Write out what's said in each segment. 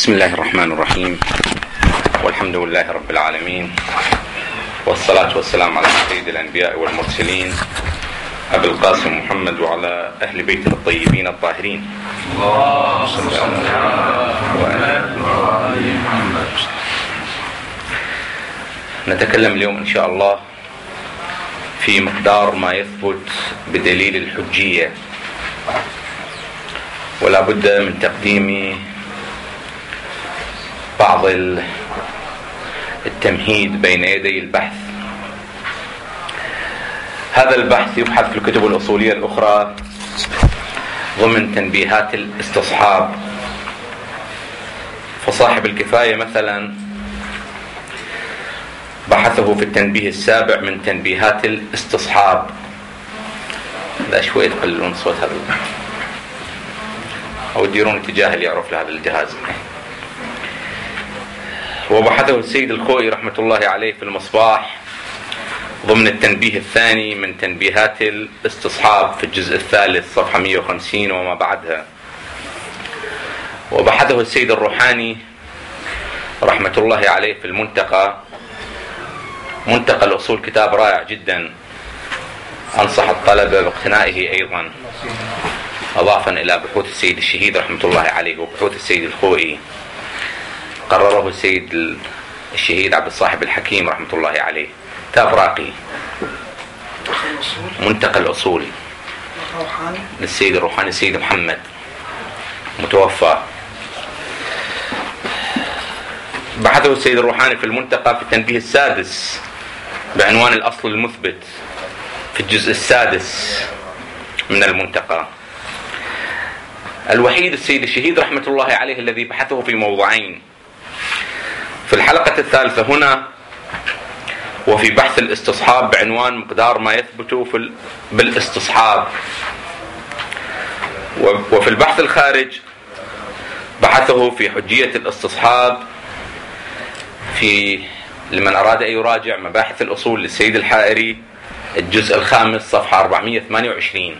بسم الله الرحمن الرحيم، والحمد لله رب العالمين، والصلاة والسلام على سيد الأنبياء والمرسلين أبي القاسم محمد وعلى أهل بيته الطيبين الطاهرين. اللهم صل على محمد. نتكلم اليوم إن شاء الله في مقدار ما يثبت بدليل الحجية، ولا بد من تقديم بعض التمهيد بين يدي البحث. هذا البحث يبحث في الكتب الأصولية الأخرى ضمن تنبيهات الاستصحاب، فصاحب الكفاية مثلا بحثه في التنبيه السابع من تنبيهات الاستصحاب. لا شوية تقللون صوت هذا أو تديرون اتجاه اللي يعرف لهذا الجهاز. وبحثه السيد الخوئي رحمة الله عليه في المصباح ضمن التنبيه الثاني من تنبيهات الاستصحاب في الجزء الثالث صفحة 150 وما بعدها. وبحثه السيد الروحاني رحمة الله عليه في المنتقى، منتقى الأصول، كتاب رائع جدا، أنصح الطلبة باقتنائه أيضا، أضافا إلى بحوث السيد الشهيد رحمة الله عليه وبحوث السيد الخوئي. قرره السيد الشهيد عبد الصاحب الحكيم رحمة الله عليه، كتاب راقي، منتقى الأصول للسيد الروحاني السيد محمد متوفى. بحثه السيد الروحاني في المنتقى في التنبيه السادس بعنوان الأصل المثبت في الجزء السادس من المنتقى. الوحيد السيد الشهيد رحمة الله عليه الذي بحثه في موضعين، في الحلقة الثالثة هنا وفي بحث الاستصحاب بعنوان مقدار ما يثبت بالاستصحاب، وفي البحث الخارج بحثه في حجية الاستصحاب في لمن أراد أن يراجع مباحث الأصول للسيد الحائري الجزء الخامس صفحة 428.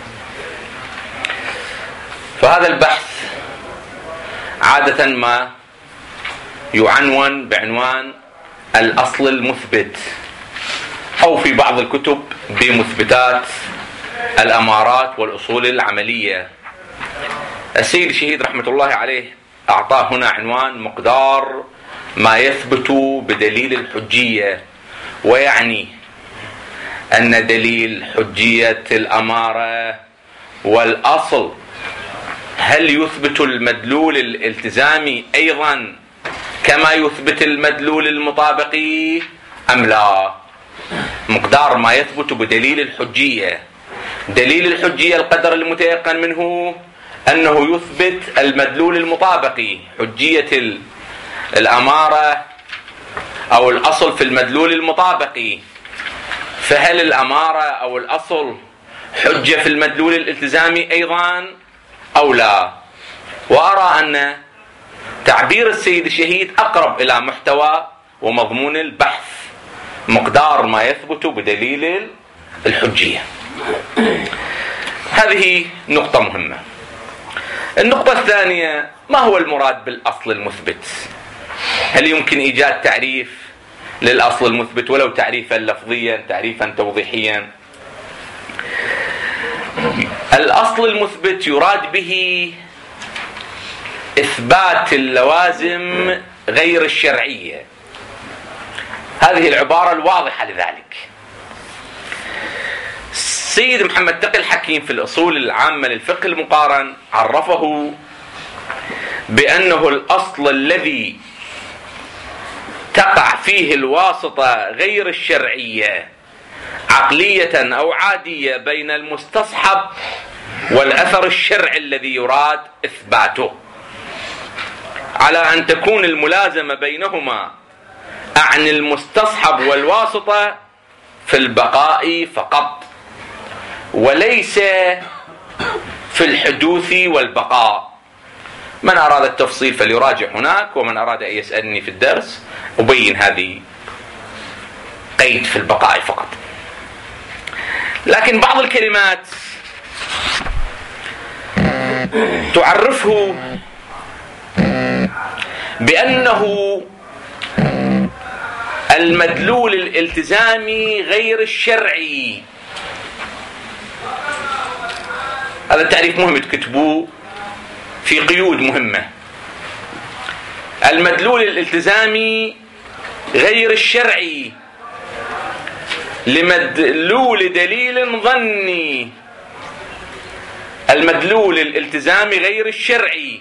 فهذا البحث عادة ما يعنون بعنوان الأصل المثبت، أو في بعض الكتب بمثبتات الأمارات والأصول العملية. السيد الشهيد رحمة الله عليه أعطاه هنا عنوان مقدار ما يثبت بدليل الحجية، ويعني أن دليل حجية الأمارة والأصل هل يثبت المدلول الالتزامي أيضا كما يثبت المدلول المطابقي أم لا؟ مقدار ما يثبت بدليل الحجية. دليل الحجية القدر المتيقن منه أنه يثبت المدلول المطابقي، حجية الأمارة أو الأصل في المدلول المطابقي. فهل الأمارة أو الأصل حجة في المدلول الالتزامي أيضا أو لا؟ وأرى أن تعبير السيد الشهيد أقرب إلى محتوى ومضمون البحث، مقدار ما يثبت بدليل الحجية. هذه نقطة مهمة. النقطة الثانية، ما هو المراد بالأصل المثبت؟ هل يمكن إيجاد تعريف للأصل المثبت ولو تعريفا لفظيا، تعريفا توضيحيا؟ الأصل المثبت يراد به إثبات اللوازم غير الشرعية. هذه العبارة الواضحة لذلك. السيد محمد تقي الحكيم في الأصول العامة للفقه المقارن عرفه بأنه الأصل الذي تقع فيه الواسطة غير الشرعية عقلية أو عادية بين المستصحب والأثر الشرعي الذي يراد إثباته، على أن تكون الملازمة بينهما عن المستصحب والواسطة في البقاء فقط، وليس في الحدوث والبقاء. من أراد التفصيل فليراجع هناك، ومن أراد أن يسألني في الدرس أبين هذه قيد في البقاء فقط. لكن بعض الكلمات تعرفه بأنه المدلول الالتزامي غير الشرعي. هذا التعريف مهم تكتبوه في قيود مهمة. المدلول الالتزامي غير الشرعي لمدلول دليل ظني. المدلول الالتزامي غير الشرعي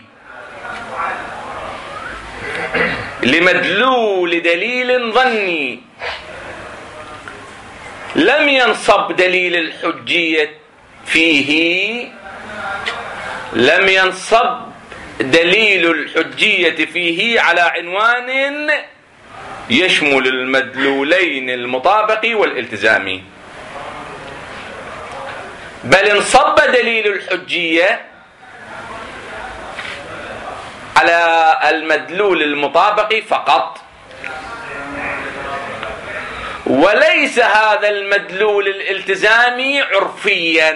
لمدلول دليل ظني لم ينصب دليل الحجية فيه، لم ينصب دليل الحجية فيه على عنوان يشمل المدلولين المطابق والالتزامي، بل انصب دليل الحجية على المدلول المطابق فقط، وليس هذا المدلول الالتزامي عرفيا.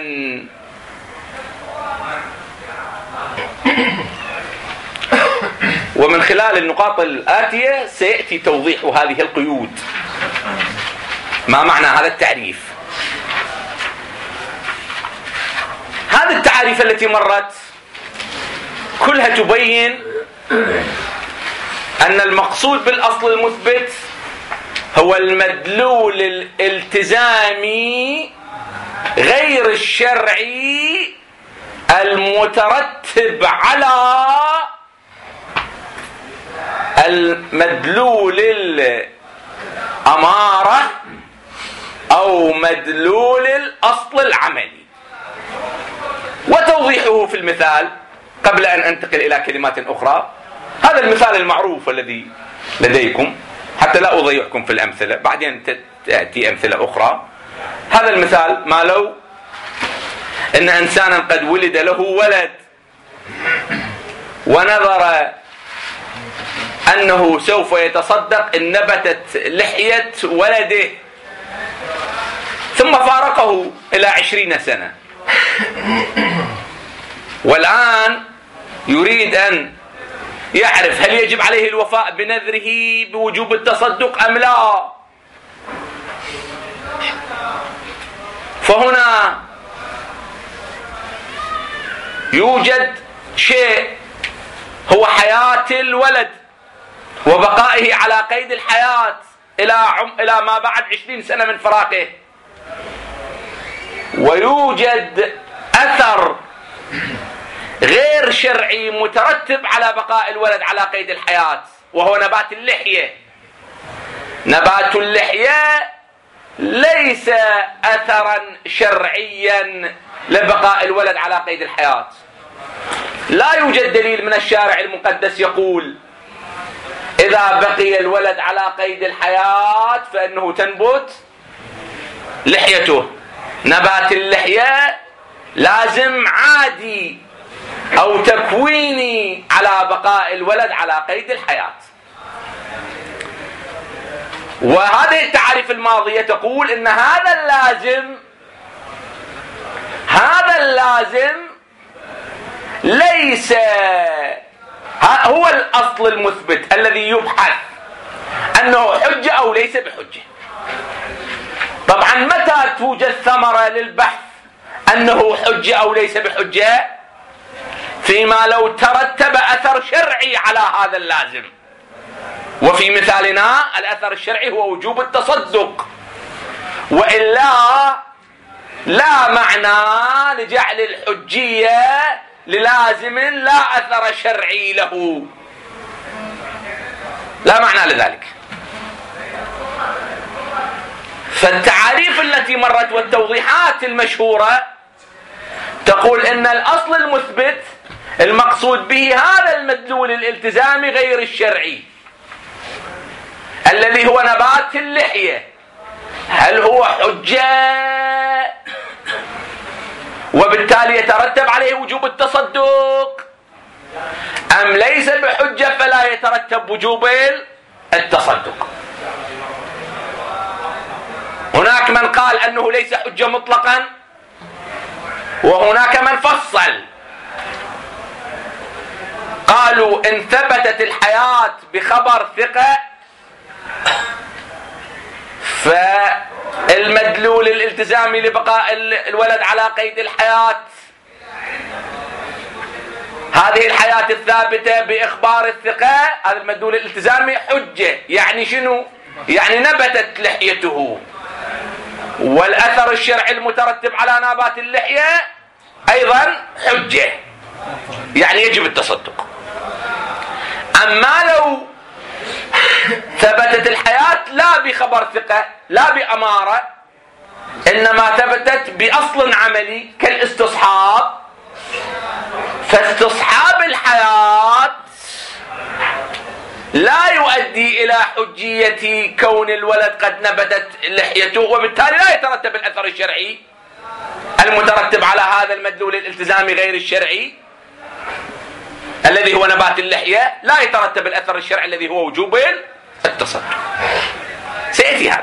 ومن خلال النقاط الآتية سيأتي توضيح هذه القيود. ما معنى هذا التعريف؟ هذه التعاريف التي مرت كلها تبين أن المقصود بالأصل المثبت هو المدلول الالتزامي غير الشرعي المترتب على المدلول الأمارة أو مدلول الأصل العملي. وتوضيحه في المثال قبل أن أنتقل إلى كلمات أخرى. هذا المثال المعروف الذي لديكم حتى لا أضيعكم في الأمثلة، بعدين تأتي أمثلة أخرى. هذا المثال ما لو أن إنسانا قد ولد له ولد ونظر أنه سوف يتصدق إن نبتت لحية ولده، ثم فارقه إلى 20 سنة، والآن يريد أن يعرف هل يجب عليه الوفاء بنذره بوجوب التصدق أم لا. فهنا يوجد شيء هو حياة الولد وبقائه على قيد الحياة إلى ما بعد 20 سنة من فراقه، ويوجد أثر غير شرعي مترتب على بقاء الولد على قيد الحياة، وهو نبات اللحية. نبات اللحية ليس أثرا شرعيا لبقاء الولد على قيد الحياة. لا يوجد دليل من الشارع المقدس يقول إذا بقي الولد على قيد الحياة فإنه تنبت لحيته. نبات اللحية لازم عادي أو تكويني على بقاء الولد على قيد الحياة. وهذه التعريف الماضية تقول إن هذا اللازم ليس هو الأصل المثبت الذي يبحث أنه حجة أو ليس بحجة. طبعا متى توجد ثمرة للبحث أنه حجة أو ليس بحجة؟ فيما لو ترتب أثر شرعي على هذا اللازم. وفي مثالنا الأثر الشرعي هو وجوب التصدق، وإلا لا معنى لجعل الحجية للازم لا أثر شرعي له، لا معنى لذلك. فالتعاريف التي مرت والتوضيحات المشهورة تقول إن الأصل المثبت المقصود به هذا المدلول الالتزامي غير الشرعي الذي هو نبات اللحية. هل هو حجة وبالتالي يترتب عليه وجوب التصدق، أم ليس بحجة فلا يترتب وجوب التصدق؟ هناك من قال أنه ليس حجة مطلقا، وهناك من فصل قالوا إن ثبتت الحياة بخبر ثقة فالمدلول الالتزامي لبقاء الولد على قيد الحياة، هذه الحياة الثابتة بإخبار الثقة، هذا المدلول الالتزامي حجة. يعني شنو؟ يعني نبتت لحيته، والأثر الشرعي المترتب على نبات اللحية أيضا حجة، يعني يجب التصدق. أما لو ثبتت الحياة لا بخبر ثقة لا بأمارة، إنما ثبتت بأصل عملي كالاستصحاب، فاستصحاب الحياة لا يؤدي إلى حجية كون الولد قد نبتت لحيته، وبالتالي لا يترتب الأثر الشرعي المترتب على هذا المدلول الالتزامي غير الشرعي الذي هو نبات اللحية، لا يترتب الأثر الشرعي الذي هو وجوب التصدق. سيأتي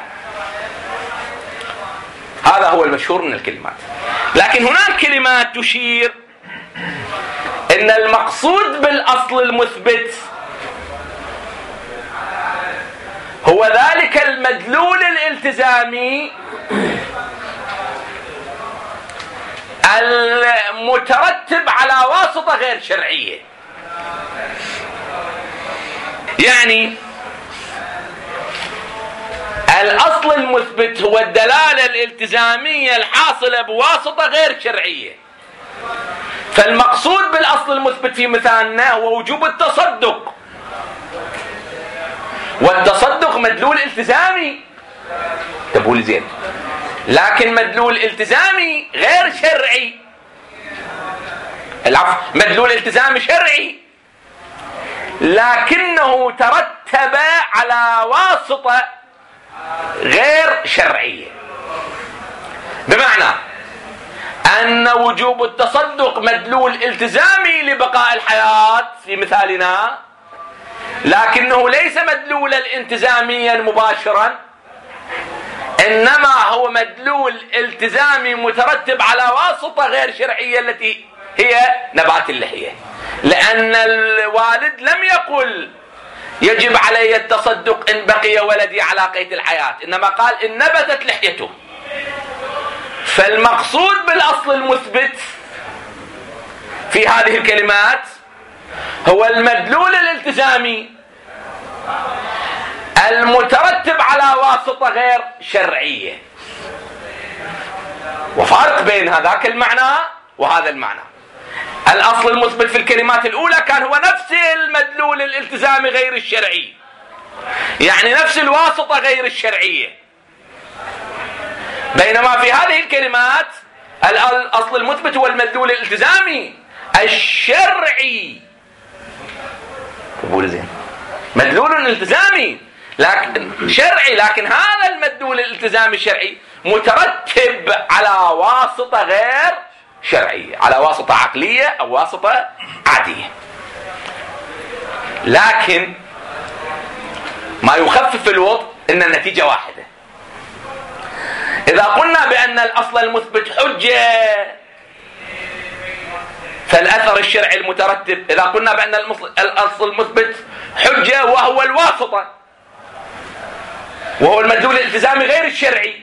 هذا هو المشهور من الكلمات. لكن هناك كلمات تشير إن المقصود بالأصل المثبت هو ذلك المدلول الالتزامي المترتب على واسطة غير شرعية. يعني الأصل المثبت هو الدلالة الالتزامية الحاصلة بواسطة غير شرعية، فالمقصود بالأصل المثبت في مثالنا هو وجوب التصدق، والتصدق مدلول التزامي. تقول زين، لكن مدلول التزامي غير شرعي. العفو، مدلول التزامي شرعي لكنه ترتب على واسطة غير شرعية، بمعنى أن وجوب التصدق مدلول التزامي لبقاء الحياة في مثالنا، لكنه ليس مدلولا التزاميا مباشرا، إنما هو مدلول التزامي مترتب على واسطة غير شرعية التي هي نبات اللحية، لأن الوالد لم يقل يجب علي التصدق إن بقي ولدي على قيد الحياة، إنما قال إن نبتت لحيته. فالمقصود بالأصل المثبت في هذه الكلمات هو المدلول الالتزامي المترتب على واسطة غير شرعية، وفارق بين هذاك المعنى وهذا المعنى. الأصل المثبت في الكلمات الأولى كان هو نفس المدلول الالتزامي غير الشرعي، يعني نفس الواسطة غير الشرعية، بينما في هذه الكلمات الأصل المثبت هو المدلول الالتزامي الشرعي. قول زين، مدلول التزامي لكن شرعي، لكن هذا المدلول الالتزامي الشرعي مترتب على واسطة غير شرعية، على واسطة عقلية أو واسطة عادية. لكن ما يخفف الوضع إن النتيجة واحدة. إذا قلنا بأن الأصل المثبت حجة فالأثر الشرعي المترتب، إذا قلنا بأن الأصل المثبت حجة وهو الواسطة وهو المدلول الالتزامي غير الشرعي،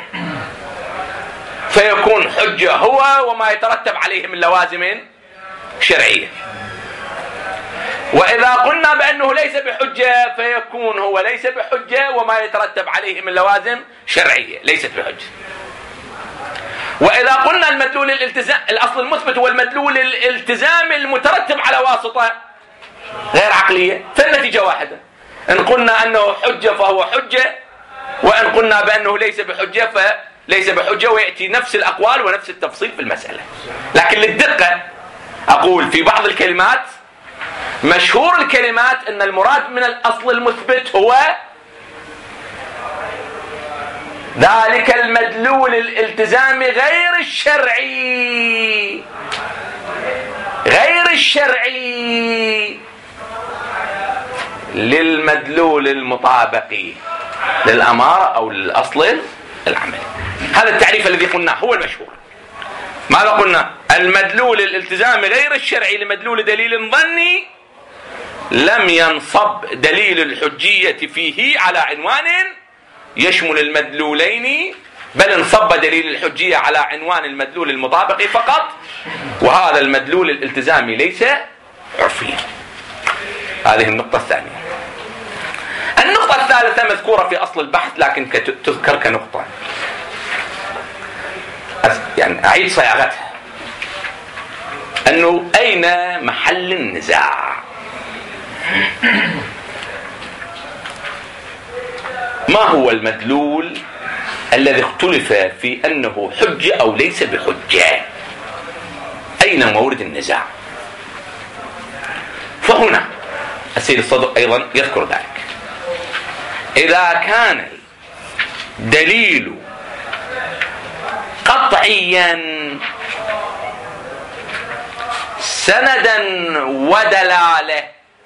فيكون حجة هو وما يترتب عليه من لوازم شرعية. وإذا قلنا بأنه ليس بحجة فيكون هو ليس بحجة وما يترتب عليه من لوازم شرعية ليست بحجة. وإذا قلنا المدلول الالتزام الأصل المثبت هو المدلول الالتزامي المترتب على واسطة غير عقلية، فالنتيجة واحدة. إن قلنا أنه حجة فهو حجة، وإن قلنا بأنه ليس بحجة فليس بحجة، ويأتي نفس الأقوال ونفس التفصيل في المسألة. لكن للدقة أقول في بعض الكلمات مشهور الكلمات أن المراد من الأصل المثبت هو ذلك المدلول الالتزامي غير الشرعي، غير الشرعي للمدلول المطابقي للأمارة أو للأصل العملي. هذا التعريف الذي قلناه هو المشهور. ماذا قلنا؟ المدلول الالتزامي غير الشرعي لمدلول دليل ظني لم ينصب دليل الحجية فيه على عنوان يشمل المدلولين، بل انصب دليل الحجية على عنوان المدلول المطابق فقط، وهذا المدلول الالتزامي ليس عرفيا. هذه النقطة الثانية. النقطة الثالثة مذكورة في أصل البحث لكن تذكر كنقطة، يعني أعيد صياغتها، أنه أين محل النزاع؟ ما هو المدلول الذي اختلف في أنه حجة أو ليس بحجة؟ أين مورد النزاع؟ فهنا السيد الصدر أيضا يذكر ذلك. إذا كان الدليل قطعيا سندا ودلالة،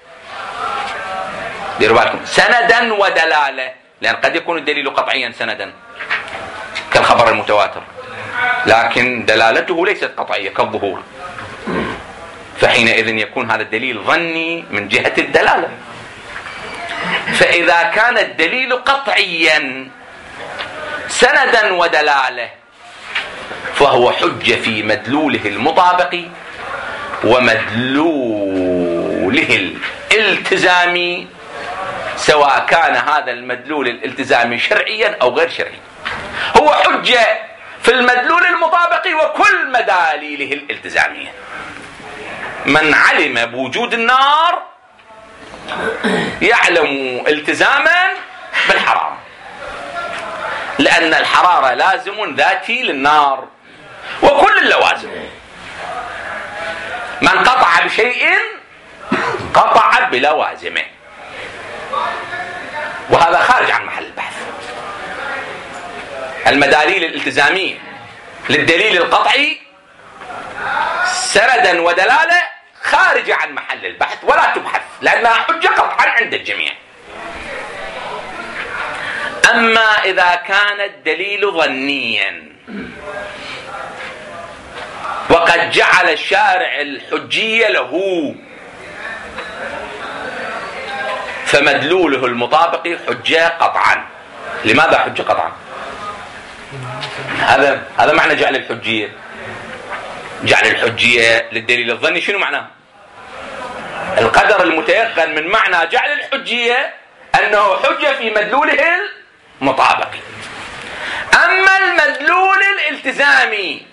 ديروا بالكم سندا ودلالة، لأن قد يكون الدليل قطعيا سندا كالخبر المتواتر، لكن دلالته ليست قطعية كالظهور، فحينئذ يكون هذا الدليل ظني من جهة الدلالة. فإذا كان الدليل قطعيا سندا ودلالة فهو حجة في مدلوله المطابق ومدلوله الالتزامي، سواء كان هذا المدلول الالتزامي شرعيا أو غير شرعي. هو حجة في المدلول المطابق وكل مداليله الالتزامية. من علم بوجود النار يعلم التزاما بالحرارة، لأن الحرارة لازم ذاتي للنار وكل اللوازم. من قطع بشيء قطع بلوازمه، وهذا خارج عن محل البحث. المداليل الالتزامية للدليل القطعي سندا ودلالة خارجة عن محل البحث ولا تبحث، لأنها حجة قطعا عند الجميع. أما إذا كان الدليل ظنيا وقد جعل الشارع الحجية له، فمدلوله المطابق حجة قطعا. لماذا حجة قطعا؟ هذا معنى جعل الحجية. جعل الحجية للدليل الظني شنو معناه؟ القدر المتيقن من معنى جعل الحجية أنه حجة في مدلوله المطابق. أما المدلول الالتزامي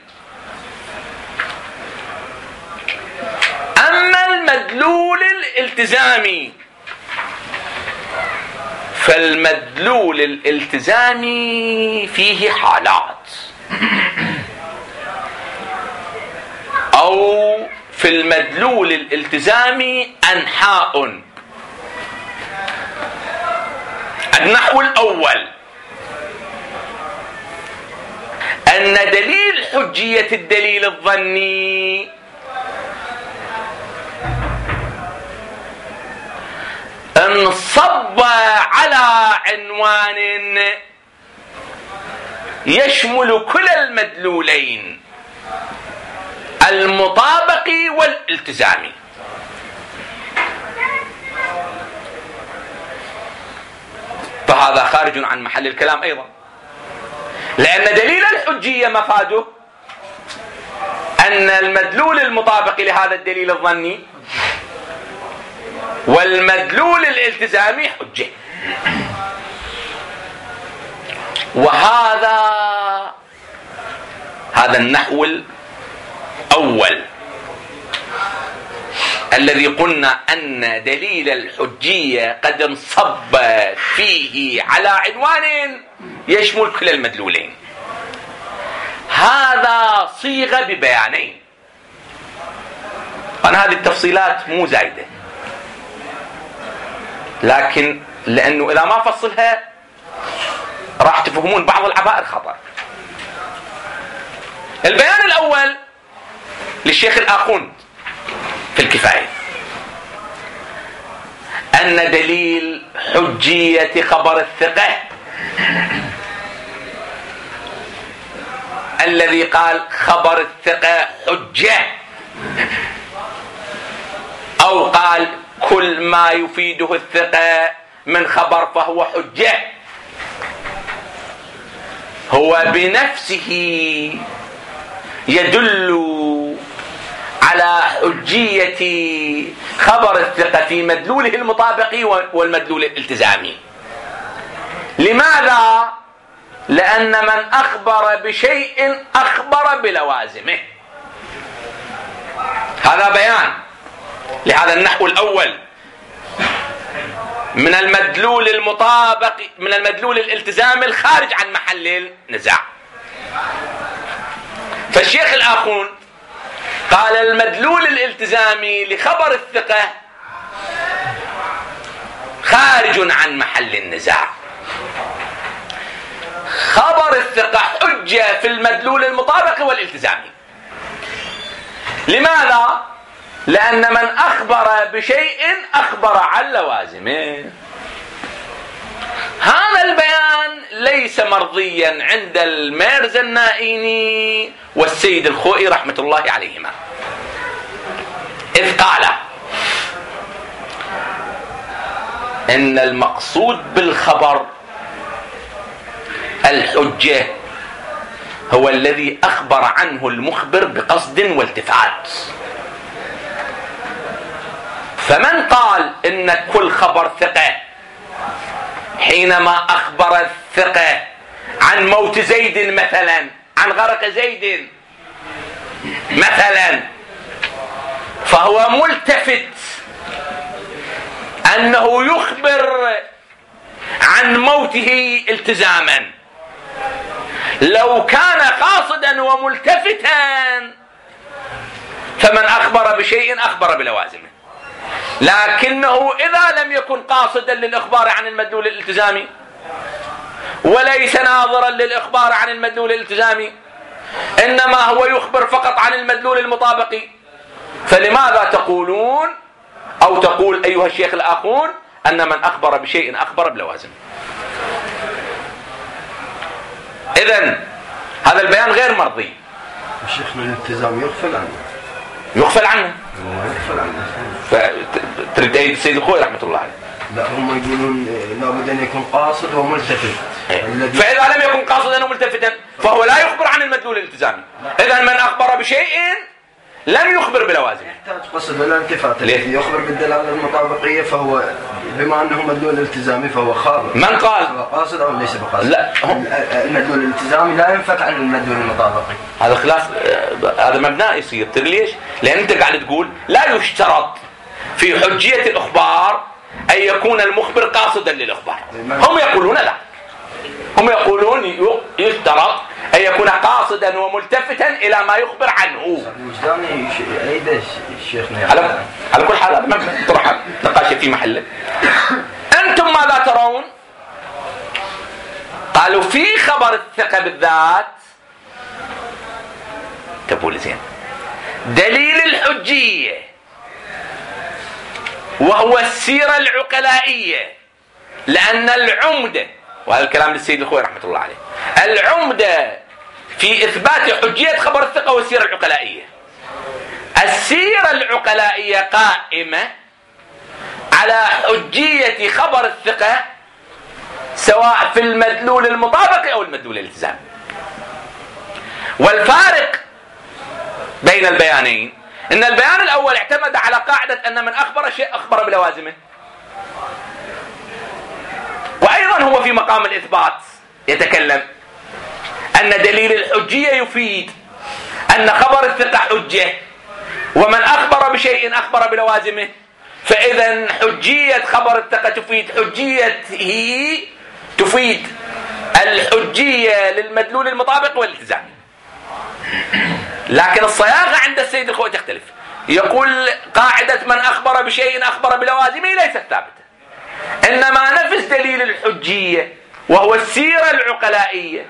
فالمدلول الالتزامي فيه حالات، أو في المدلول الالتزامي أنحاء. النحو الأول أن دليل حجية الدليل الظني انصب على عنوان يشمل كل المدلولين المطابق والالتزامي. فهذا خارج عن محل الكلام أيضا، لأن دليل الحجية مفاده أن المدلول المطابق لهذا الدليل الظني والمدلول الالتزامي حجة. وهذا النحو الأول الذي قلنا أن دليل الحجية قد انصب فيه على عنوان يشمل كل المدلولين. هذا صيغة ببيانين. أنا هذه التفصيلات مو زايدة، لكن لأنه إذا ما فصلها راح تفهمون بعض العبائر خطأ. البيان الأول للشيخ الآخوند في الكفاية أن دليل حجية خبر الثقة الذي قال خبر الثقة حجة، أو قال كل ما يفيده الثقة من خبر فهو حجة، هو بنفسه يدل على حجية خبر الثقة في مدلوله المطابقي والمدلول الالتزامي. لماذا؟ لأن من أخبر بشيء أخبر بلوازمه. هذا بيان لهذا النحو الأول من المدلول المطابق، من المدلول الالتزامي الخارج عن محل النزاع. فالشيخ الآخون قال المدلول الالتزامي لخبر الثقة خارج عن محل النزاع. خبر الثقة حجة في المدلول المطابق والالتزامي. لماذا؟ لأن من أخبر بشيء أخبر عن لوازمه. هذا البيان ليس مرضيا عند الميرزا النائيني والسيد الخوئي رحمة الله عليهما، إذ قال إن المقصود بالخبر الحجة هو الذي أخبر عنه المخبر بقصد والتفات. فمن قال إن كل خبر ثقة حينما أخبر الثقة عن موت زيد مثلا، عن غرق زيد مثلا، فهو ملتفت أنه يخبر عن موته التزاما. لو كان قاصدا وملتفتا فمن أخبر بشيء أخبر بلوازمه، لكنه إذا لم يكن قاصدا للإخبار عن المدلول الالتزامي وليس ناظرا للإخبار عن المدلول الالتزامي، إنما هو يخبر فقط عن المدلول المطابقي، فلماذا تقولون أو تقول أيها الشيخ الآخون أن من أخبر بشيء أخبر بلوازم؟ إذن هذا البيان غير مرضي. شيخنا الالتزام يغفل عنه. يغفل عنه. يغفل عنه. تريد أيد السيد الخوي رحمة الله عليه. لا، هم يقولون لابد أن يكون قاصد وملتفت. فإذا لم يكن قاصدا وملتفتا فهو لا يخبر عن المدلول الالتزامي. إذن من أخبر بشيء لم يخبر بلوازم. يحتاج قصد ولا التفات. الذي يخبر بالدلالة المطابقية فهو بما أنه مدلول التزامي فهو خابر. من قال؟ هو قاصد أو ليس بقاصد؟ لا، المدلول الالتزامي لا ينفك عن المدلول المطابقي. هذا خلاص، هذا مبنى يصير. تدري ليش؟ لأن أنت قاعد تقول لا يشترط في حجية الإخبار أن يكون المخبر قاصدا للإخبار. هم يقولون لا، هم يقولون يشترط أن يكون قاصدا وملتفتا إلى ما يخبر عنه. وجداني أيضا الشيخنا على كل حال هذا طرح نقاش في محله. أنتم ماذا ترون؟ قالوا في خبر الثقة بالذات تقول زين دليل الحجية وهو السيرة العقلائية، لأن العمدة، وهذا الكلام للسيد الخوي رحمة الله عليه، العمدة في إثبات حجية خبر الثقة والسيرة العقلائية. السيرة العقلائية قائمة على حجية خبر الثقة سواء في المدلول المطابق أو المدلول الالتزامي. والفارق بين البيانين إن البيان الأول اعتمد على قاعدة أن من أخبر شيء أخبر بلوازمه، وأيضا هو في مقام الإثبات يتكلم أن دليل الحجية يفيد أن خبر الثقة حجة، ومن أخبر بشيء أخبر بلوازمه، فإذا حجية خبر الثقة تفيد حجيته، تفيد الحجية للمدلول المطابق والالتزامي. لكن الصياغة عند السيد الخوئي تختلف، يقول قاعدة من أخبر بشيء أخبر بلوازمه ليست ثابتة، إنما نفس دليل الحجية وهو السيرة العقلائية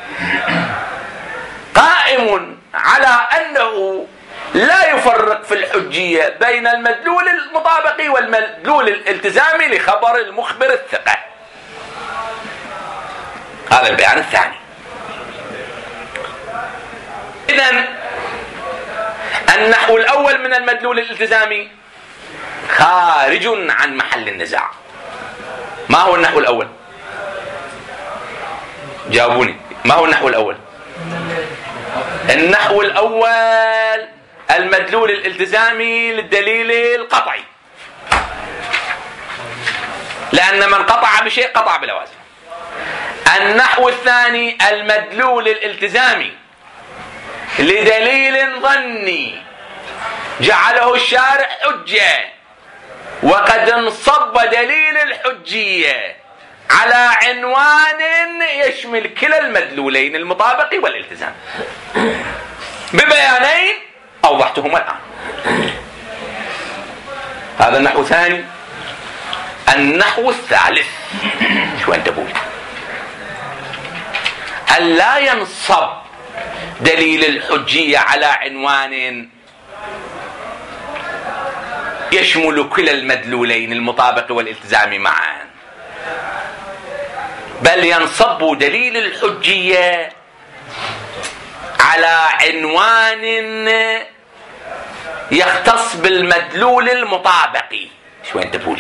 قائم على أنه لا يفرق في الحجية بين المدلول المطابقي والمدلول الالتزامي لخبر المخبر الثقة. هذا البيان الثاني. إذن النحو الأول من المدلول الالتزامي خارج عن محل النزاع. ما هو النحو الأول؟ جاوبوني، ما هو النحو الأول؟ النحو الأول المدلول الالتزامي للدليل القطعي، لأن من قطع بشيء قطع بلوازم. النحو الثاني المدلول الالتزامي لدليل ظني جعله الشارع حجة، وقد انصب دليل الحجية على عنوان يشمل كلا المدلولين المطابق والالتزام ببيانين أوضحتهما الآن. هذا النحو الثاني. النحو الثالث شو انتبهوا؟ ألا ينصب دليل الحجية على عنوان يشمل كلا المدلولين المطابق والالتزام معا، بل ينصب دليل الحجية على عنوان يختص بالمدلول المطابق. شو انتبهوا لي؟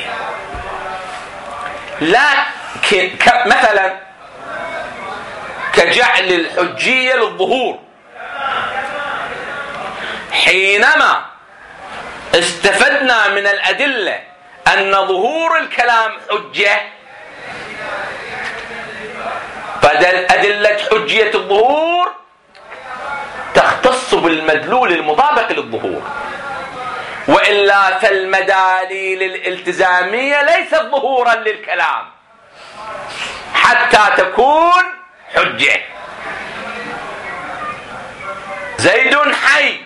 لكن مثلا كجعل الحجية للظهور، حينما استفدنا من الأدلة أن ظهور الكلام حجة، فأدلة حجية الظهور تختص بالمدلول المطابق للظهور، وإلا فالمداليل الالتزامية ليست ظهورا للكلام حتى تكون حجة. زيد حي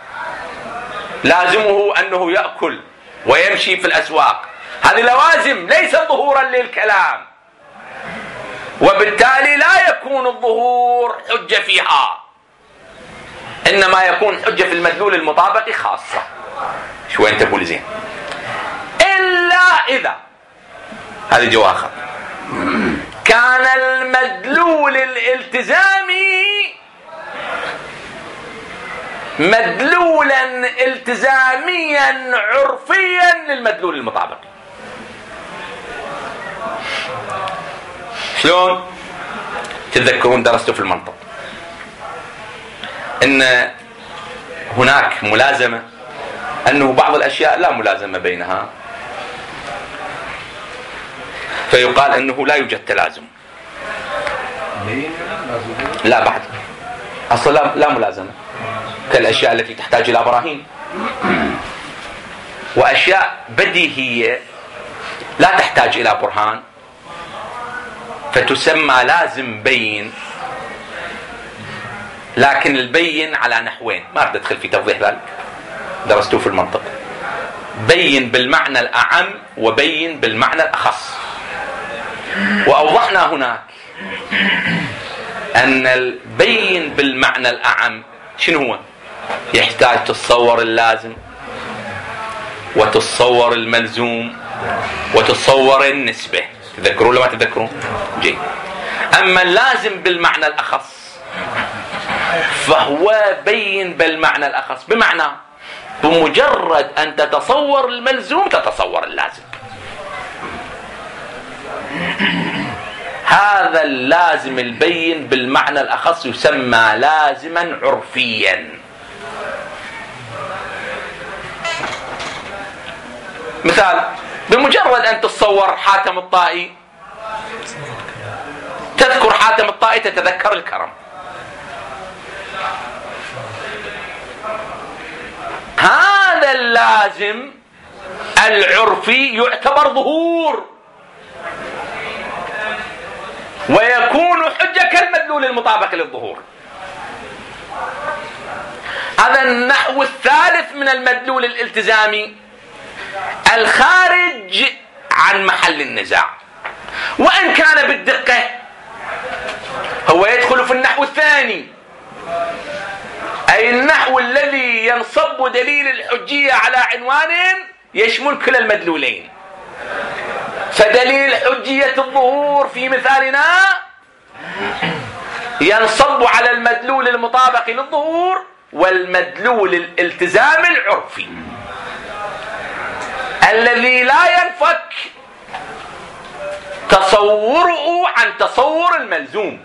لازمه أنه يأكل ويمشي في الأسواق، هذه لوازم ليست ظهورا للكلام، وبالتالي لا يكون الظهور حجة فيها، إنما يكون حجة في المدلول المطابق خاصة. شو أنت تقول زين؟ إلا إذا، هذه جواخر، كان المدلول الالتزامي مدلولا التزاميا عرفيا للمدلول المطابق. شلون؟ تتذكرون درستوا في المنطق ان هناك ملازمة، انه بعض الاشياء لا ملازمة بينها، فيقال انه لا يوجد تلازم. لا بعد اصلا لا ملازمة، كالاشياء التي تحتاج الى براهين، واشياء بديهية لا تحتاج الى برهان فتسمى لازم بين. لكن البين على نحوين، ما أريد أدخل في توضيح ذلك، درستوه في المنطق. بين بالمعنى الأعم وبين بالمعنى الأخص. وأوضحنا هناك أن البين بالمعنى الأعم شنو هو؟ يحتاج تتصور اللازم وتتصور الملزوم وتتصور النسبة. تذكرون ولا ما تذكرون؟ جيد. أما اللازم بالمعنى الأخص فهو بين بالمعنى الأخص، بمعنى بمجرد أن تتصور الملزوم تتصور اللازم. هذا اللازم البين بالمعنى الأخص يسمى لازما عرفيا. مثال، بمجرد أن تتصور حاتم الطائي، تذكر حاتم الطائي تتذكر الكرم. هذا اللازم العرفي يعتبر ظهور ويكون حجة كالمدلول المطابق للظهور. هذا النحو الثالث من المدلول الالتزامي الخارج عن محل النزاع، وإن كان بالدقة هو يدخل في النحو الثاني، أي النحو الذي ينصب دليل الحجية على عنوان يشمل كلا المدلولين. فدليل حجية الظهور في مثالنا ينصب على المدلول المطابق للظهور والمدلول الالتزام العرفي. الذي لا ينفك تصوره عن تصور الملزوم،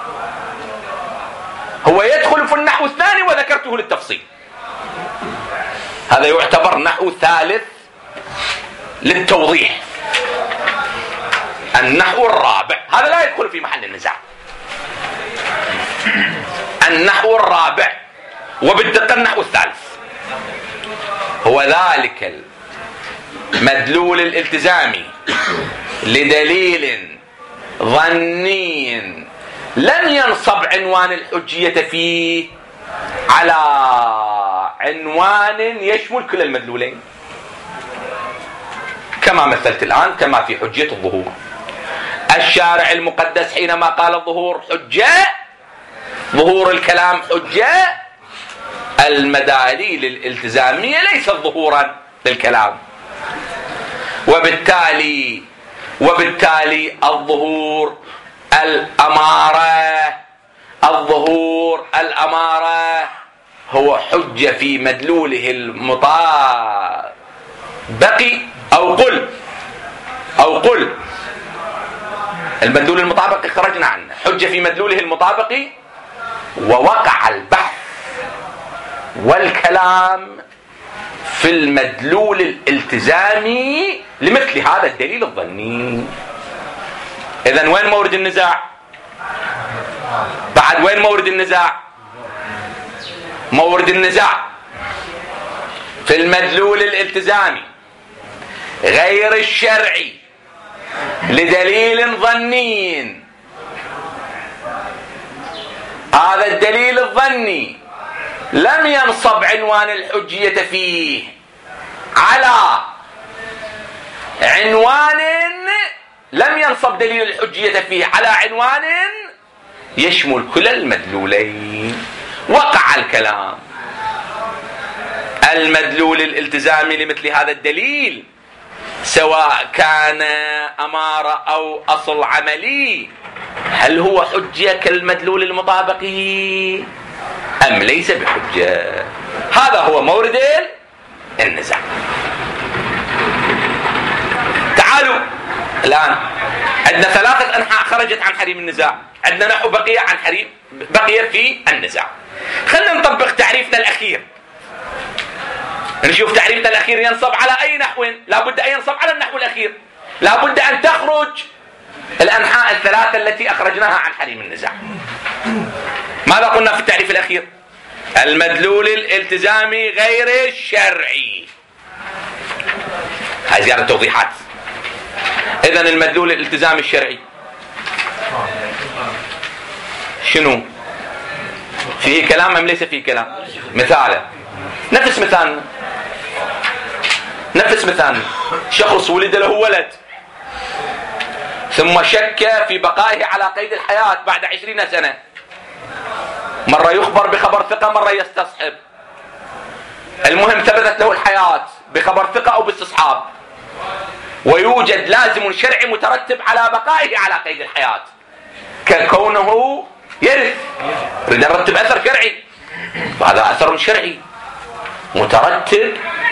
هو يدخل في النحو الثاني وذكرته للتفصيل. هذا يعتبر نحو ثالث للتوضيح. النحو الرابع هذا لا يدخل في محل النزاع. النحو الرابع وبالدقة النحو الثالث هو ذلك المدلول الالتزامي لدليل ظني لم ينصب عنوان الحجية فيه على عنوان يشمل كل المدلولين، كما مثلت الآن، كما في حجية الظهور. الشارع المقدس حينما قال الظهور حجة، ظهور الكلام حجة، المداليل الالتزامية ليست ظهورا للكلام، وبالتالي الظهور الأمارة هو حجة في مدلوله المطابق، أو قل المدلول المطابق خرجنا عنه، حجة في مدلوله المطابق، ووقع البحث والكلام في المدلول الالتزامي لمثل هذا الدليل الظني. إذن وين مورد النزاع؟ بعد وين مورد النزاع؟ مورد النزاع في المدلول الالتزامي غير الشرعي لدليل ظني. هذا الدليل الظني لم ينصب عنوان الحجية فيه على عنوان، لم ينصب دليل الحجية فيه على عنوان يشمل كل المدلولين. وقع الكلام المدلول الالتزامي لمثل هذا الدليل سواء كان أمارة أو أصل عملي، هل هو حجة كالمدلول المطابقي أم ليس بحجة؟ هذا هو مورد النزاع. تعالوا الآن، عندنا 3 أنحاء خرجت عن حريم النزاع، عندنا نحو بقية عن حريم بقية في النزاع. خلينا نطبق تعريفنا الأخير، نشوف تعريفنا الأخير ينصب على أي نحو. لا بد أن ينصب على النحو الأخير، لا بد أن تخرج الأنحاء ال3 التي أخرجناها عن حريم النزاع. ماذا قلنا في التعريف الأخير؟ المدلول الالتزامي غير الشرعي. هذه زيادة توضيحات. إذن المدلول الالتزامي الشرعي شنو؟ فيه كلام أم ليس فيه كلام؟ مثاله نفس مثالنا، شخص ولد له ولد ثم شك في بقائه على قيد الحياة بعد 20 سنة، مرة يخبر بخبر ثقة، مرة يستصحب، المهم ثبتت له الحياة بخبر ثقة أو باستصحاب، ويوجد لازم شرعي مترتب على بقائه على قيد الحياة ككونه يرث. نريد نرتب أثر شرعي، وهذا أثر شرعي مترتب،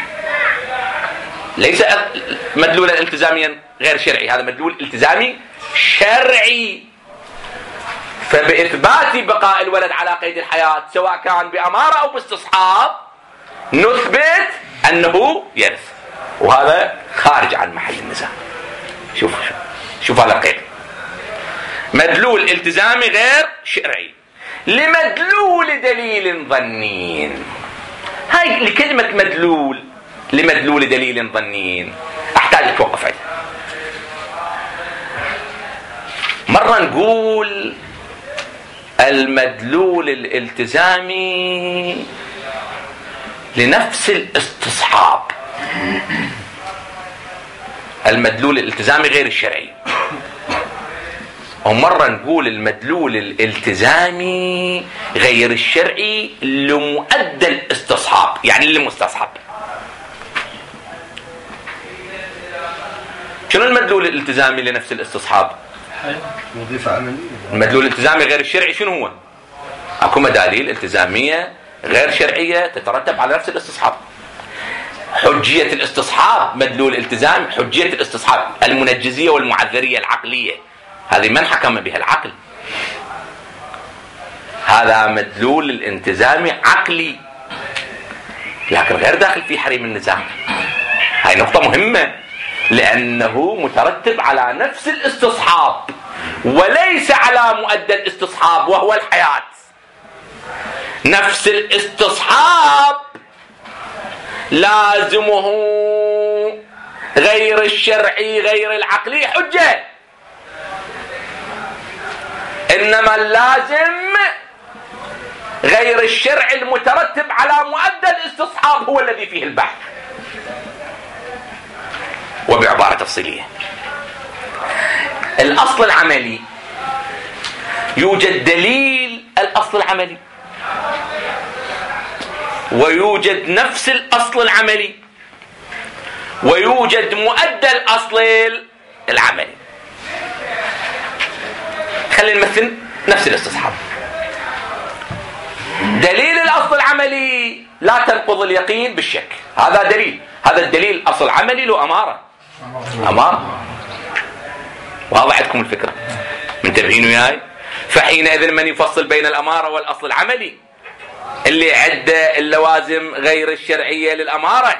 ليس مدلولا التزاميا غير شرعي، هذا مدلول التزامي شرعي. فبإثبات بقاء الولد على قيد الحياة سواء كان بأمارة أو باستصحاب نثبت أنه يرث، وهذا خارج عن محل النزاع. شوف هذا القيد، مدلول التزامي غير شرعي لمدلول دليل ظني. هاي لكلمة مدلول لمدلول دليل ظني أحتاج توقف عليه. مرة نقول المدلول الالتزامي لنفس الاستصحاب، المدلول الالتزامي غير الشرعي، ومرة نقول المدلول الالتزامي غير الشرعي لمؤدى الاستصحاب، يعني للمستصحب. شنو المدلول الالتزامي لنفس الاستصحاب؟ وظيفة عملية. المدلول الالتزامي غير الشرعي شنو هو؟ اكو مداليل التزامية غير شرعية تترتب على نفس الاستصحاب. حجية الاستصحاب مدلول التزام، حجية الاستصحاب المنجزية والمعذرية العقلية هذه من حكم بها؟ العقل. هذا مدلول الالتزام عقلي لكن غير داخل في حريم النزاع. هاي نقطة مهمة لأنه مترتب على نفس الاستصحاب وليس على مؤدى الاستصحاب وهو الحياة. نفس الاستصحاب لازمه غير الشرعي غير العقلي حجة، إنما اللازم غير الشرعي المترتب على مؤدى الاستصحاب هو الذي فيه البحث. وبعبارة تفصيلية، الأصل العملي يوجد دليل الأصل العملي ويوجد نفس الأصل العملي ويوجد مؤدى الأصل العملي. خلينا نمثل نفس الاستصحاب. دليل الأصل العملي لا تنقض اليقين بالشك، هذا دليل، هذا الدليل أصل عملي له أمارة. واضح عندكم الفكرة؟ منتبهين وياي؟ فحينئذ من يفصل بين الأمارة والأصل العملي اللي عده اللوازم غير الشرعية للأمارة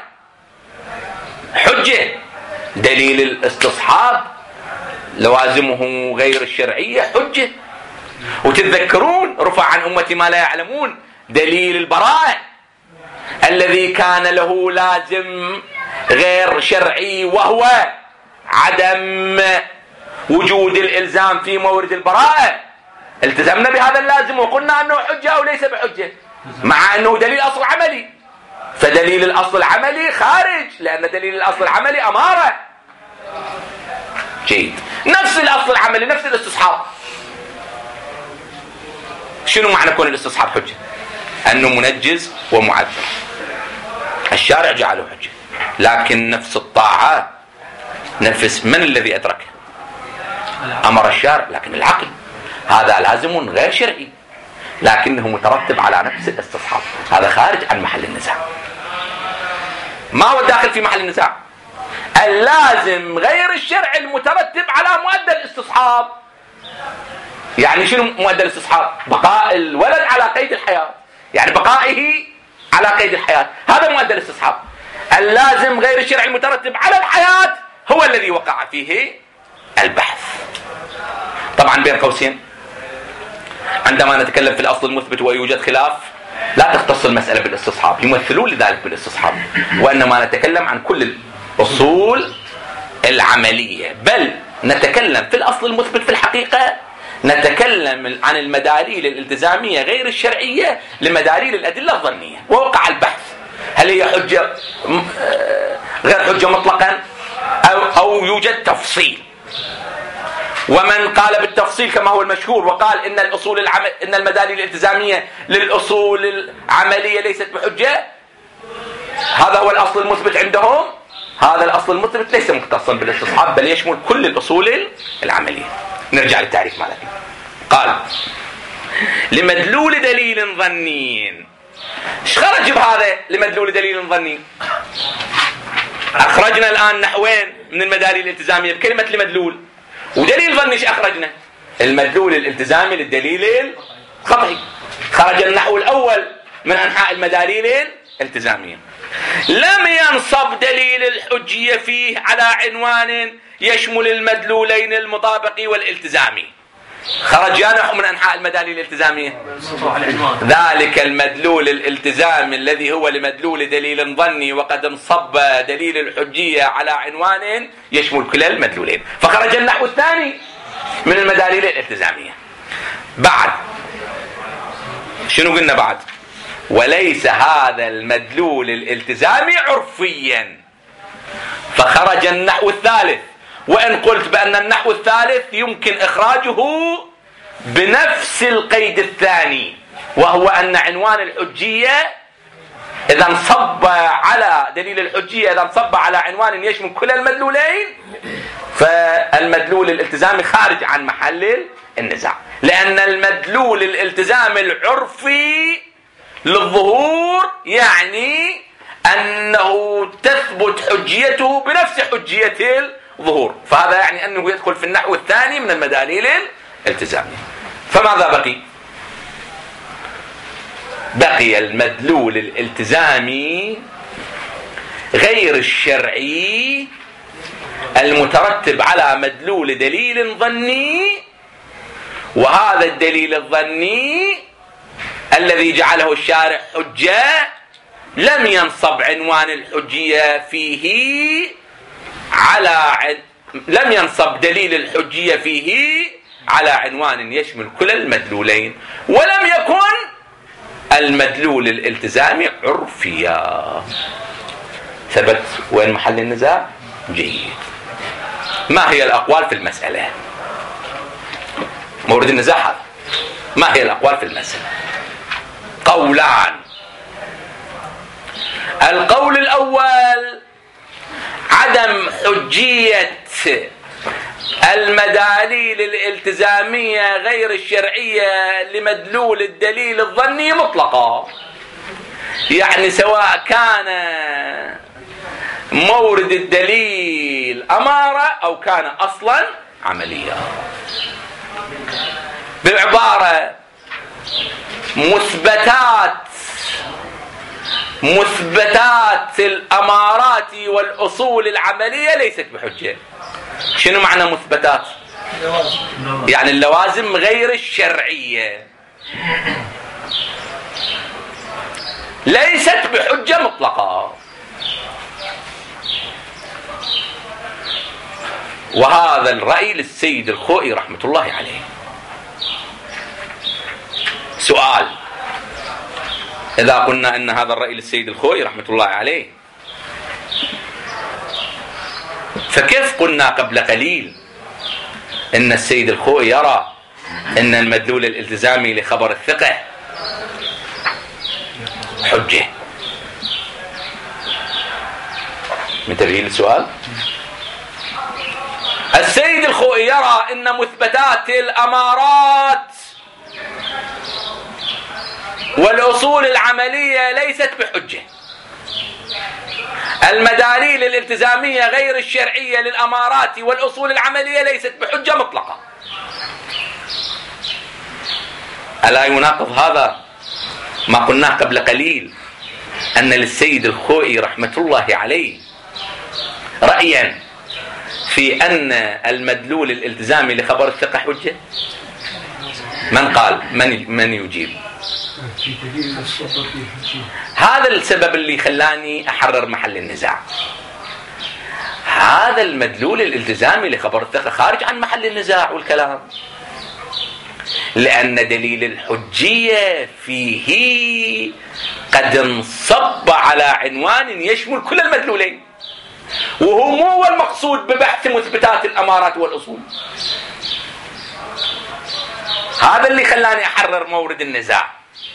حجة. دليل الاستصحاب لوازمه غير الشرعية حجة. وتتذكرون رفع عن أمتي ما لا يعلمون، دليل البراءة الذي كان له لازم غير شرعي وهو عدم وجود الإلزام في مورد البراءة، التزمنا بهذا اللازم وقلنا أنه حجة أو ليس بحجة مع أنه دليل أصل عملي. فدليل الأصل العملي خارج لأن دليل الأصل العملي أمارة. جيد. نفس الأصل العملي نفس الاستصحاب. شنو معنى كون الاستصحاب حجة؟ أنه منجز ومعذر، الشارع جعله حجة، لكن نفس الطاعات نفس من الذي أدركه؟ أمر الشارع، لكن العقل هذا لازم غير شرعي لكنه مترتب على نفس الاستصحاب، هذا خارج عن محل النزاع. ما هو داخل في محل النزاع؟ اللازم غير الشرعي المترتب على مؤدى الاستصحاب. يعني شنو مؤدى الاستصحاب؟ بقاء الولد على قيد الحياة، يعني بقائه على قيد الحياة، هذا مؤدى الاستصحاب. اللازم غير الشرعي المترتب على الحياة هو الذي وقع فيه البحث. طبعا بين قوسين عندما نتكلم في الأصل المثبت ويوجد خلاف لا تختص المسألة بالاستصحاب، يمثلون لذلك بالاستصحاب، وإنما نتكلم عن كل الأصول العملية، بل نتكلم في الأصل المثبت في الحقيقة نتكلم عن المداليل الالتزامية غير الشرعية لمداليل الأدلة الظنية. ووقع البحث هل هي حجة غير حجة مطلقا أو يوجد تفصيل. ومن قال بالتفصيل كما هو المشهور وقال إن المداليل الالتزامية للأصول العملية ليست بحجة، هذا هو الأصل المثبت عندهم. هذا الأصل المثبت ليس مختصا بالاستصحاب بل يشمل كل الأصول العملية. نرجع للتعريف مالتي. قال لمدلول دليل ظني. ايش خرج بهذا لمدلول دليل ظني؟ أخرجنا الآن نحوين من المداليل الالتزامية بكلمة لمدلول، ودليل ظني ايش أخرجنا؟ المدلول الالتزامي للدليل القطعي. خرج النحو الأول من أنحاء المداليل الالتزامية. لم ينصب دليل الحجية فيه على عنوان يشمل المدلولين المطابق والالتزامي. خرج نحو من أنحاء المداليل الالتزامية ذلك المدلول الالتزامي الذي هو لمدلول دليل ظني، وقد انصب دليل الحجية على عنوان يشمل كلا المدلولين، فخرج النحو الثاني من المداليل الالتزامية. بعد شنو قلنا بعد؟ وليس هذا المدلول الالتزامي عرفيا، فخرج النحو الثالث. وإن قلت بأن النحو الثالث يمكن إخراجه بنفس القيد الثاني، وهو أن عنوان الحجية إذا انصب على دليل الحجية إذا انصب على عنوان يشمل كل المدلولين فالمدلول الالتزامي خارج عن محل النزاع، لأن المدلول الالتزامي العرفي للظهور يعني أنه تثبت حجيته بنفس حجية الظهور، فهذا يعني أنه يدخل في النحو الثاني من المداليل الالتزامية. فماذا بقي؟ بقي المدلول الالتزامي غير الشرعي المترتب على مدلول دليل ظني، وهذا الدليل الظني الذي جعله الشارع حجة لم ينصب عنوان الحجية فيه لم ينصب دليل الحجية فيه على عنوان يشمل كل المدلولين، ولم يكن المدلول الالتزامي عرفيا. ثبت وين محل النزاع؟ جيد. ما هي الأقوال في المسألة؟ مورد النزاع هذا. ما هي الأقوال في المسألة؟ قولان. القول الأول عدم حجية المداليل الالتزامية غير الشرعية لمدلول الدليل الظني مطلقا، يعني سواء كان مورد الدليل أمارة أو كان أصلا عمليا. بالعبارة مثبتات الأمارات والأصول العملية ليست بحجة. شنو معنى مثبتات؟ يعني اللوازم غير الشرعية ليست بحجة مطلقة. وهذا الرأي للسيد الخوئي رحمة الله عليه. سؤال: إذا قلنا أن هذا الرأي للسيد الخوئي رحمة الله عليه، فكيف قلنا قبل قليل أن السيد الخوئي يرى أن المدلول الالتزامي لخبر الثقة حجة؟ منتبهين للسؤال؟ السيد الخوئي يرى أن مثبتات الأمارات والأصول العملية ليست بحجة. المداليل الالتزامية غير الشرعية للأمارات والأصول العملية ليست بحجة مطلقة. ألا يناقض هذا ما قلناه قبل قليل أن للسيد الخوئي رحمة الله عليه رأيا في أن المدلول الالتزامي لخبر الثقة حجة؟ من قال؟ من يجيب؟ هذا السبب اللي خلاني أحرر محل النزاع. هذا المدلول الالتزامي لخبر الثقة خارج عن محل النزاع والكلام، لأن دليل الحجية فيه قد انصب على عنوان يشمل كل المدلولين، وهو مو المقصود ببحث مثبتات الأمارات والأصول. هذا اللي خلاني أحرر مورد النزاع.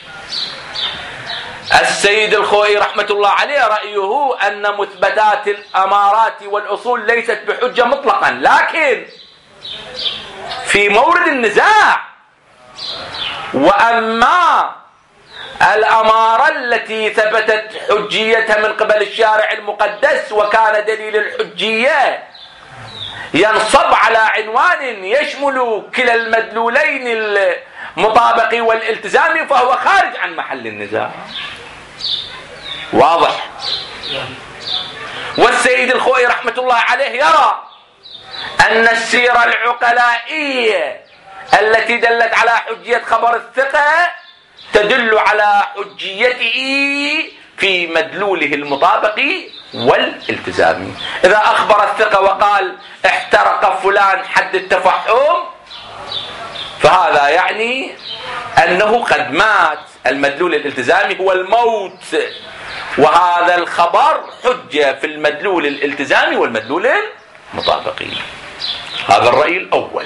السيد الخوئي رحمة الله عليه رأيه أن مثبتات الأمارات والأصول ليست بحجة مطلقا، لكن في مورد النزاع وأما الأمارة التي ثبتت حجيتها من قبل الشارع المقدس وكان دليل الحجية ينصب على عنوان يشمل كلا المدلولين المطابق والالتزام، فهو خارج عن محل النزاع. واضح؟ والسيد الخوئي رحمة الله عليه يرى أن السيرة العقلائية التي دلت على حجية خبر الثقة تدل على حجيته في مدلوله المطابق والالتزامي. إذا أخبر الثقة وقال احترق فلان حد التفحم، فهذا يعني أنه قد مات. المدلول الالتزامي هو الموت، وهذا الخبر حجة في المدلول الالتزامي والمدلول المطابقي. هذا الرأي الأول.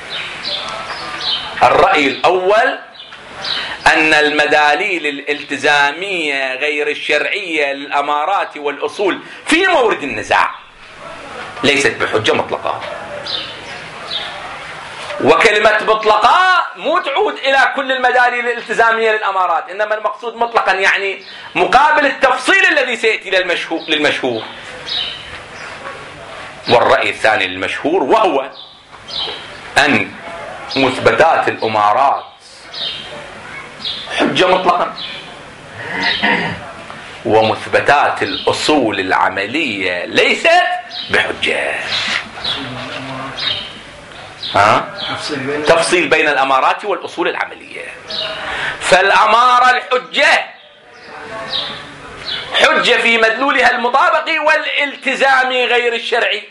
الرأي الأول أن المداليل الالتزامية غير الشرعية للأمارات والأصول في مورد النزاع ليست بحجة مطلقة. وكلمة مطلقة مو تعود إلى كل المداري الالتزامية للأمارات، إنما المقصود مطلقا يعني مقابل التفصيل الذي سيأتي للمشهور. والرأي الثاني للمشهور وهو أن مثبتات الأمارات حجة مطلقا، ومثبتات الأصول العملية ليست بحجة. تفصيل بين الأمارات والأصول العملية. فالأمارة الحجة حجة في مدلولها المطابق والالتزام غير الشرعي،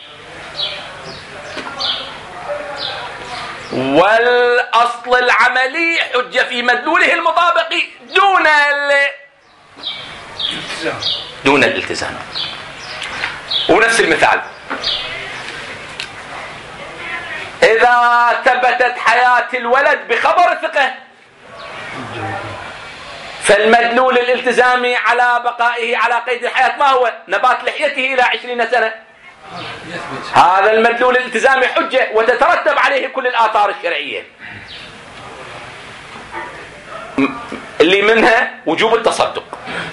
والأصل العملي حجة في مدلوله المطابق دون الالتزام. ونفس المثال، إذا ثبتت حياة الولد بخبر ثقة فالمدلول الالتزامي على بقائه على قيد الحياة ما هو؟ نبات لحيته إلى 20 سنة. هذا المدلول الالتزامي حجة وتترتب عليه كل الآثار الشرعية اللي منها وجوب التصدق.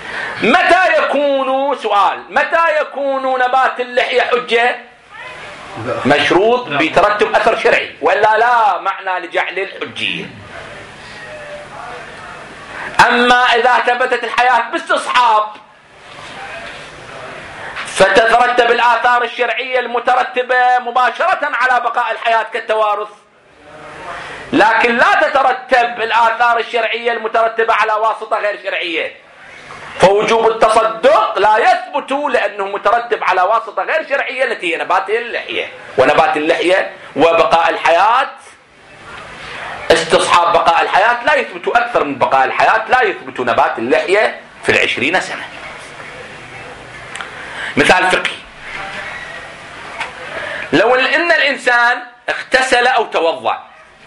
متى يكون نبات اللحية حجة؟ مشروط بترتب أثر شرعي، ولا لا معنى لجعل الحجية. أما إذا ثبتت الحياة باستصحاب فتترتب الآثار الشرعية المترتبة مباشرة على بقاء الحياة كالتوارث، لكن لا تترتب الآثار الشرعية المترتبة على واسطة غير شرعية. فوجوب التصدق لا يثبت لأنه مترتب على واسطة غير شرعية التي هي نبات اللحية، ونبات اللحية وبقاء الحياة استصحاب بقاء الحياة لا يثبت أكثر من بقاء الحياة، لا يثبت نبات اللحية في 20 سنة. مثال فقهي، لو أن الإنسان اغتسل أو توضأ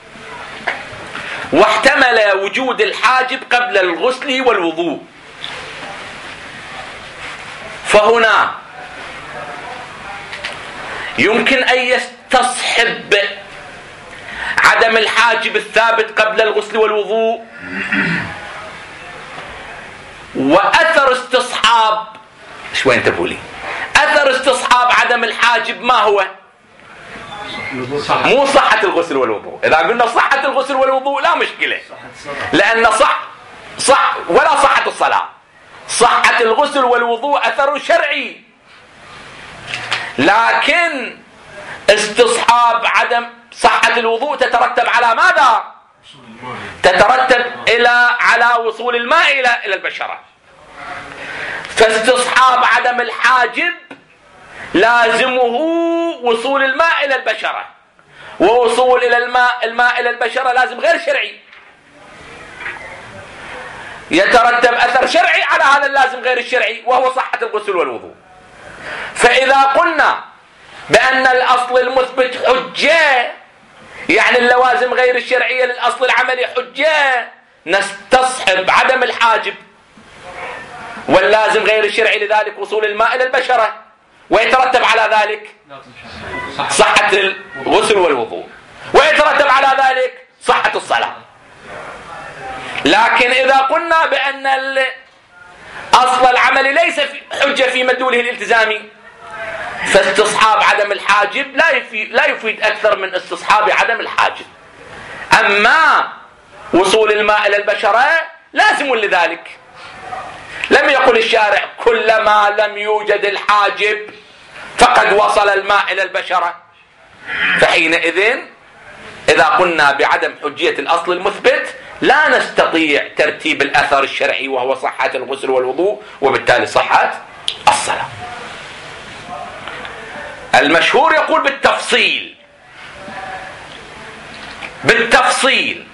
واحتمل وجود الحاجب قبل الغسل والوضوء، فهنا يمكن أن يستصحب عدم الحاجب الثابت قبل الغسل والوضوء، وأثر استصحاب شوي انتبهوا لي، أثر استصحاب عدم الحاجب ما هو؟ مو صحة الغسل والوضوء. إذا قلنا صحة الغسل والوضوء لا مشكلة، لأن صح ولا صحة الصلاة. صحة الغسل والوضوء أثر شرعي، لكن استصحاب عدم صحة الوضوء تترتب على ماذا؟ تترتب على وصول الماء إلى البشرة. فاستصحاب عدم الحاجب لازمه وصول الماء إلى البشرة، ووصول إلى الماء إلى البشرة لازم غير شرعي، يترتب أثر شرعي على هذا اللازم غير الشرعي وهو صحة الغسل والوضوء. فإذا قلنا بأن الأصل المثبت حجة، يعني اللوازم غير الشرعية للأصل العملي حجة، نستصحب عدم الحاجب واللازم غير الشرعي لذلك وصول الماء إلى البشرة، ويترتب على ذلك صحة الغسل والوضوء، ويترتب على ذلك صحة الصلاة. لكن إذا قلنا بأن الأصل العملي ليس حجة في مدلوله الالتزامي، فاستصحاب عدم الحاجب لا يفيد أكثر من استصحاب عدم الحاجب. أما وصول الماء إلى البشرة لازم لذلك. لم يقل الشارع كلما لم يوجد الحاجب فقد وصل الماء إلى البشرة. فحينئذ إذا قلنا بعدم حجية الأصل المثبت لا نستطيع ترتيب الأثر الشرعي وهو صحة الغسل والوضوء وبالتالي صحة الصلاة. المشهور يقول بالتفصيل،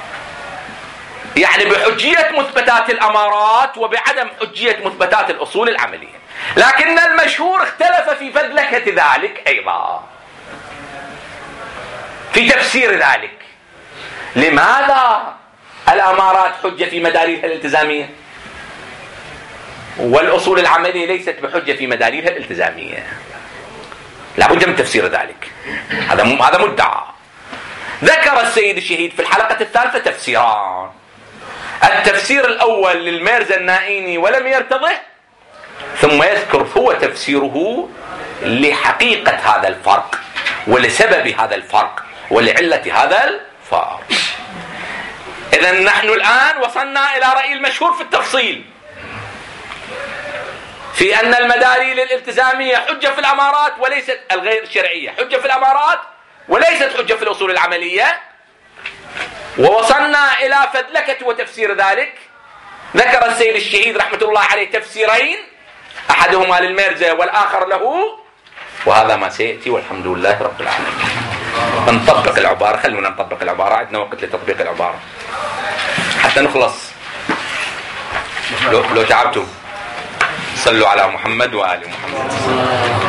يعني بحجية مثبتات الأمارات وبعدم حجية مثبتات الأصول العملية. لكن المشهور اختلف في فذلكة ذلك أيضا، في تفسير ذلك. لماذا الأمارات حجة في مداريها الالتزامية والأصول العملية ليست بحجة في مداريها الالتزامية؟ لابد من تفسير ذلك. هذا مدعى. ذكر السيد الشهيد في الحلقة الثالثة تفسيران: التفسير الأول للميرزا النائيني ولم يرتضه، ثم يذكر هو تفسيره لحقيقة هذا الفرق ولسبب هذا الفرق ولعلة هذا الفرق. إذن نحن الآن وصلنا إلى رأي المشهور في التفصيل في أن المداري الالتزامية حجة في الأمارات وليست الغير شرعية، حجة في الأمارات وليست حجة في الأصول العملية. ووصلنا إلى فذلكة وتفسير ذلك. ذكر السيد الشهيد رحمة الله عليه تفسيرين، أحدهما للميرزا والآخر له، وهذا ما سيأتي والحمد لله رب العالمين. نطبق العبارة، خلونا نطبق العبارة، عندنا وقت لتطبيق العبارة حتى نخلص. لو تعبتم صلوا على محمد وآل محمد.